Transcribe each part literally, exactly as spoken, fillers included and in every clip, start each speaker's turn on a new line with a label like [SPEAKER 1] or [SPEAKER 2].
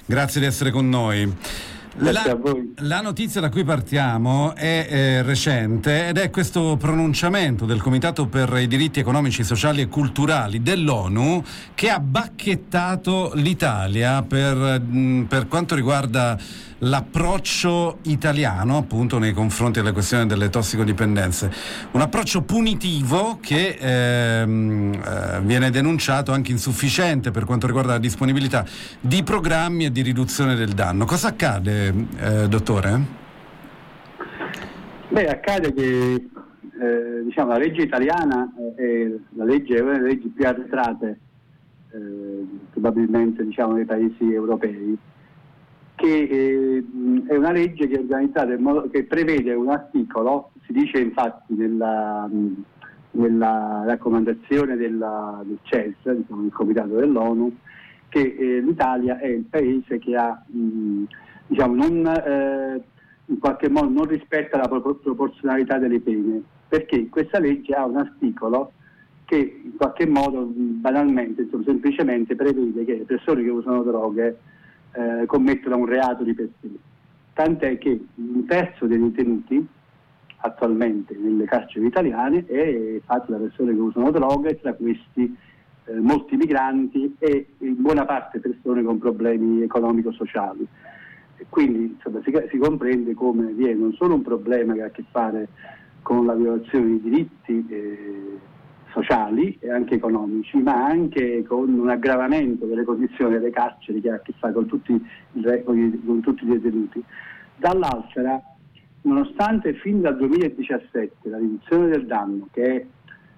[SPEAKER 1] Grazie di essere con noi. La, la notizia da cui partiamo è eh, recente ed è questo pronunciamento del Comitato per i diritti economici, sociali e culturali dell'ONU che ha bacchettato l'Italia per, mh, per quanto riguarda l'approccio italiano appunto nei confronti delle questioni delle tossicodipendenze, un approccio punitivo che ehm, eh, viene denunciato anche insufficiente per quanto riguarda la disponibilità di programmi e di riduzione del danno. Cosa accade, eh, dottore?
[SPEAKER 2] Beh, accade che eh, diciamo la legge italiana è la legge, è una delle leggi più arretrate eh, probabilmente diciamo nei paesi europei, che eh, è una legge che è organizzata in modo che prevede un articolo, si dice infatti nella, nella raccomandazione della, del C E S, diciamo, il Comitato dell'ONU, che eh, l'Italia è il paese che ha mh, diciamo non eh, in qualche modo non rispetta la pro- proporzionalità delle pene, perché questa legge ha un articolo che in qualche modo banalmente, insomma, semplicemente prevede che le persone che usano droghe Eh, commettono un reato di per sé, tant'è che un terzo dei detenuti attualmente nelle carceri italiane è fatto da persone che usano droghe, tra questi eh, molti migranti e in buona parte persone con problemi economico-sociali. E quindi insomma, si, si comprende come vi è non solo un problema che ha a che fare con la violazione dei diritti eh, sociali e anche economici, ma anche con un aggravamento delle condizioni delle carceri che ha a che fare con tutti, i, con tutti i detenuti. Dall'altra, nonostante fin dal duemiladiciassette la riduzione del danno, che è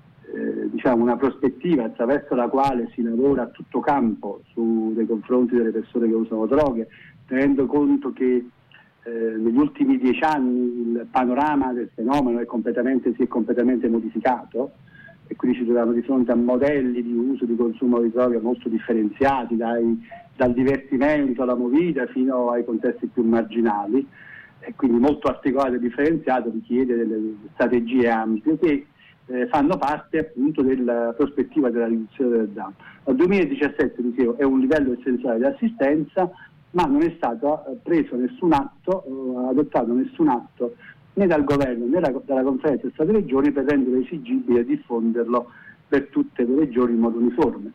[SPEAKER 2] eh, diciamo una prospettiva attraverso la quale si lavora a tutto campo su, nei confronti delle persone che usano droghe, tenendo conto che eh, negli ultimi dieci anni il panorama del fenomeno è completamente, si è completamente modificato, e quindi ci troviamo di fronte a modelli di uso e di consumo di droghe molto differenziati, dai, dal divertimento alla movida fino ai contesti più marginali, e quindi molto articolato e differenziato, richiede delle strategie ampie che eh, fanno parte appunto della prospettiva della riduzione del danno. Dal duemiladiciassette, dicevo, è un livello essenziale di assistenza, ma non è stato preso nessun atto, eh, adottato nessun atto né dal governo né da, dalla conferenza Stato-Regioni per rendere esigibile e diffonderlo per tutte le regioni in modo uniforme.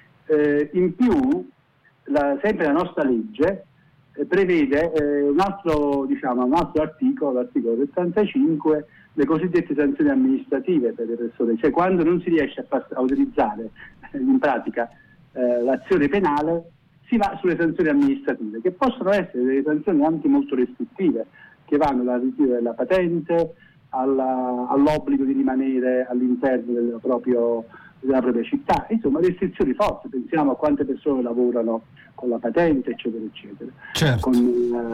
[SPEAKER 2] Eh, in più, la, sempre la nostra legge eh, prevede eh, un altro diciamo un altro articolo, l'articolo settantacinque, le cosiddette sanzioni amministrative per le persone, cioè quando non si riesce a, pass- a utilizzare eh, in pratica eh, l'azione penale, si va sulle sanzioni amministrative, che possono essere delle sanzioni anche molto restrittive, che vanno dal ritiro della patente alla, all'obbligo di rimanere all'interno del proprio, della propria città, insomma restrizioni forti, pensiamo a quante persone lavorano con la patente eccetera eccetera.
[SPEAKER 1] Certo.
[SPEAKER 2] Con,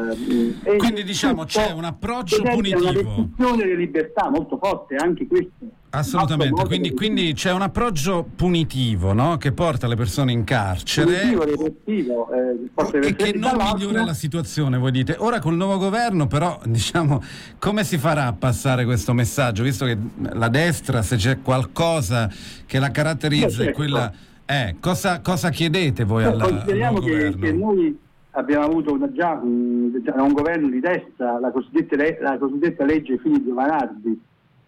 [SPEAKER 2] uh,
[SPEAKER 1] quindi diciamo c'è un approccio punitivo,
[SPEAKER 2] una restrizione delle libertà molto forte anche questo.
[SPEAKER 1] Assolutamente, quindi, quindi c'è un approccio punitivo, no? Che porta le persone in carcere
[SPEAKER 2] punitivo, repressivo, eh,
[SPEAKER 1] e che non migliora la situazione, voi dite. Ora col nuovo governo però, diciamo, come si farà a passare questo messaggio, visto che la destra, se c'è qualcosa che la caratterizza,
[SPEAKER 2] certo,
[SPEAKER 1] è quella eh, cosa, cosa chiedete voi alla,
[SPEAKER 2] consideriamo
[SPEAKER 1] al nuovo
[SPEAKER 2] che,
[SPEAKER 1] governo?
[SPEAKER 2] che noi abbiamo avuto una, già un, un governo di destra, la cosiddetta, la cosiddetta legge Fini-Giovanardi,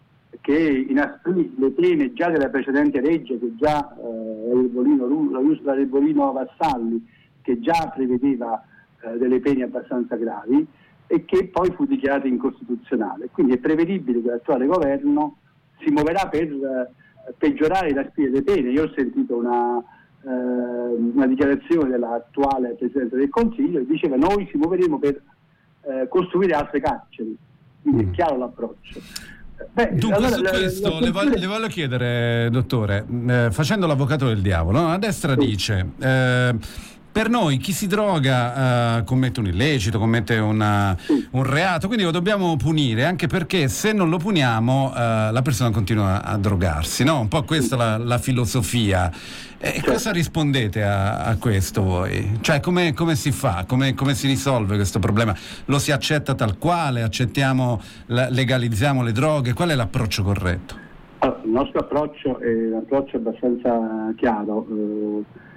[SPEAKER 2] che inasprì le pene già della precedente legge, che già eh, la Rebolino Vassalli, che già prevedeva eh, delle pene abbastanza gravi e che poi fu dichiarata incostituzionale. Quindi è prevedibile che l'attuale governo si muoverà per eh, peggiorare la spia delle pene. Io ho sentito una, eh, una dichiarazione dell'attuale Presidente del Consiglio che diceva: noi ci muoveremo per eh, costruire altre carceri. Quindi mm. è chiaro l'approccio.
[SPEAKER 1] Beh, Dunque allora, su la, questo la, la... Le, voglio, le voglio chiedere, dottore, eh, facendo l'avvocato del diavolo, no? La destra sì. dice eh, per noi chi si droga eh, commette un illecito, commette una, sì. un reato, quindi lo dobbiamo punire, anche perché se non lo puniamo eh, la persona continua a drogarsi, no? Un po' questa è sì. la, la filosofia. E certo. Cosa rispondete a, a questo voi? Cioè come, come si fa? Come, come si risolve questo problema? Lo si accetta tal quale? Accettiamo, la, legalizziamo le droghe? Qual è l'approccio corretto?
[SPEAKER 2] Allora, il nostro approccio è un approccio abbastanza chiaro. Eh,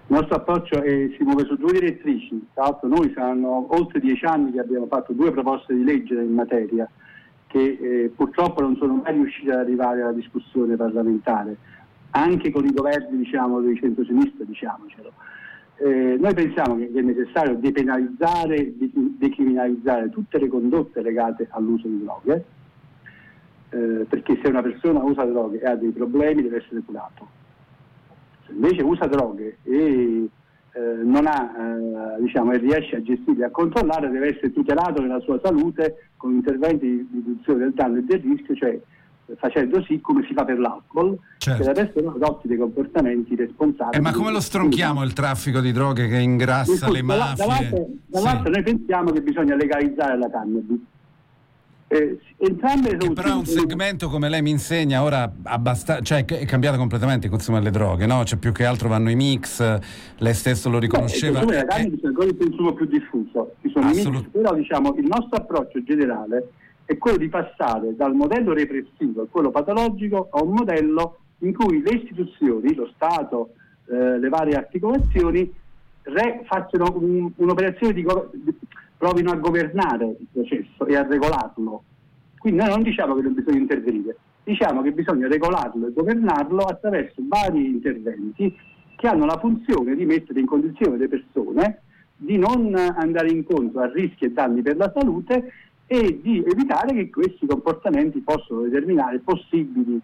[SPEAKER 2] nostro approccio è, si muove su due direttrici. Tra l'altro noi saranno oltre dieci anni che abbiamo fatto due proposte di legge in materia che eh, purtroppo non sono mai riuscite ad arrivare alla discussione parlamentare, anche con i governi, diciamo, del centro-sinistra, diciamocelo. Eh, noi pensiamo che è necessario depenalizzare, decriminalizzare tutte le condotte legate all'uso di droghe, eh, perché se una persona usa droghe e ha dei problemi deve essere curato. Se invece usa droghe e eh, non ha, eh, diciamo, e riesce a gestirli, a controllare, deve essere tutelato nella sua salute con interventi di riduzione del danno e del rischio, cioè facendo sì come si fa per l'alcol, certo, che la persona adotti dei comportamenti responsabili.
[SPEAKER 1] Eh, ma come lo stronchiamo il traffico di droghe che ingrassa le mafie?
[SPEAKER 2] Dall'altro, dall'altro sì. Noi pensiamo che bisogna legalizzare la cannabis. Eh, entrambe le
[SPEAKER 1] che però è un segmento, come lei mi insegna ora, abbast- cioè è cambiato completamente il consumo delle droghe, no? Cioè più che altro vanno i mix, lei stesso lo riconosceva.
[SPEAKER 2] Beh, il consumo della cannabis è ancora il consumo più diffuso, ci sono Assolut- i mix, però diciamo il nostro approccio generale è quello di passare dal modello repressivo a quello patologico a un modello in cui le istituzioni, lo Stato, eh, le varie articolazioni re- facciano un, un'operazione di, go- di provino a governare il processo e a regolarlo. Quindi noi non diciamo che non bisogna intervenire, diciamo che bisogna regolarlo e governarlo attraverso vari interventi che hanno la funzione di mettere in condizione le persone di non andare incontro a rischi e danni per la salute e di evitare che questi comportamenti possano determinare possibili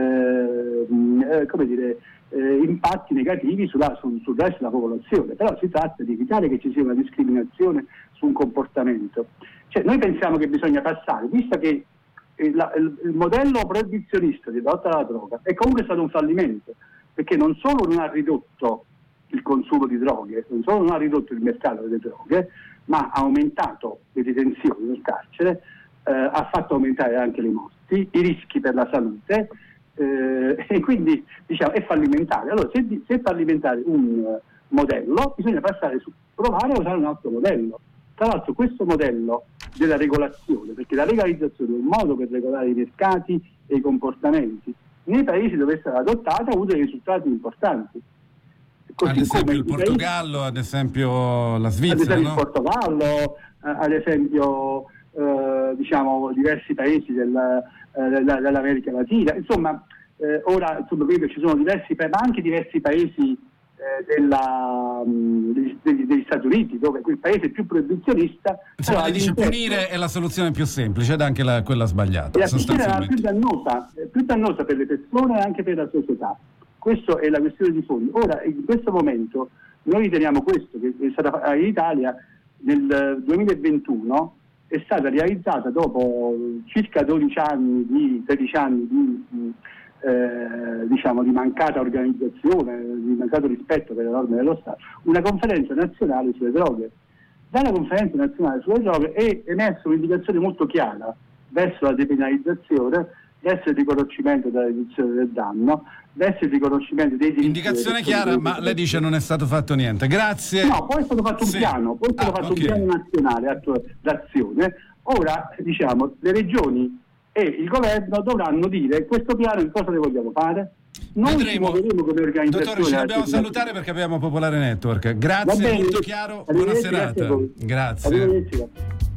[SPEAKER 2] eh, come dire, eh, impatti negativi sulla, sul, sul resto della popolazione. Però si tratta di evitare che ci sia una discriminazione su un comportamento. Cioè, noi pensiamo che bisogna passare, visto che il, il, il modello proibizionista di lotta alla droga è comunque stato un fallimento, perché non solo non ha ridotto il consumo di droghe, non solo non ha ridotto il mercato delle droghe, ma ha aumentato le detenzioni nel carcere, eh, ha fatto aumentare anche le morti, i rischi per la salute, eh, e quindi diciamo è fallimentare. Allora se, se è fallimentare un uh, modello, bisogna passare su provare a usare un altro modello. Tra l'altro questo modello della regolazione, perché la legalizzazione è un modo per regolare i mercati e i comportamenti, nei paesi dove è stata adottata ha avuto dei risultati importanti.
[SPEAKER 1] Così ad esempio il Portogallo, ad esempio la Svizzera,
[SPEAKER 2] ad esempio
[SPEAKER 1] no?
[SPEAKER 2] il Portogallo, ad esempio eh, diciamo diversi paesi del, eh, dell'America Latina, insomma eh, ora insomma, vedo ci sono diversi paesi, ma anche diversi paesi eh, della, mh, degli, degli Stati Uniti, dove quel paese più proibizionista.
[SPEAKER 1] Insomma, lei dice punire è la soluzione più semplice ed anche la, quella sbagliata.
[SPEAKER 2] La punire è la più dannosa, più dannosa per le persone e anche per la società. Questa è la questione di fondo. Ora, in questo momento, noi riteniamo questo, che è stata in Italia nel duemilaventuno è stata realizzata dopo circa dodici anni, di tredici anni di, di, eh, diciamo, di mancata organizzazione, di mancato rispetto per le norme dello Stato, una conferenza nazionale sulle droghe. Dalla conferenza nazionale sulle droghe è emersa un'indicazione molto chiara verso la depenalizzazione, verso il riconoscimento della riduzione del danno, verso il riconoscimento dei diritti.
[SPEAKER 1] Indicazione chiara, ma lei dice non è stato fatto niente. Grazie.
[SPEAKER 2] No, poi è stato fatto un sì. piano, poi è stato ah, fatto okay. un piano nazionale attu- d'azione. Ora, diciamo, le regioni e il governo dovranno dire questo piano in cosa ne vogliamo fare. Noi
[SPEAKER 1] Vedremo.
[SPEAKER 2] ci muoveremo come organizzazione.
[SPEAKER 1] Dottore, ci dobbiamo salutare perché abbiamo Popolare Network. Grazie, molto chiaro. Buona serata. Grazie.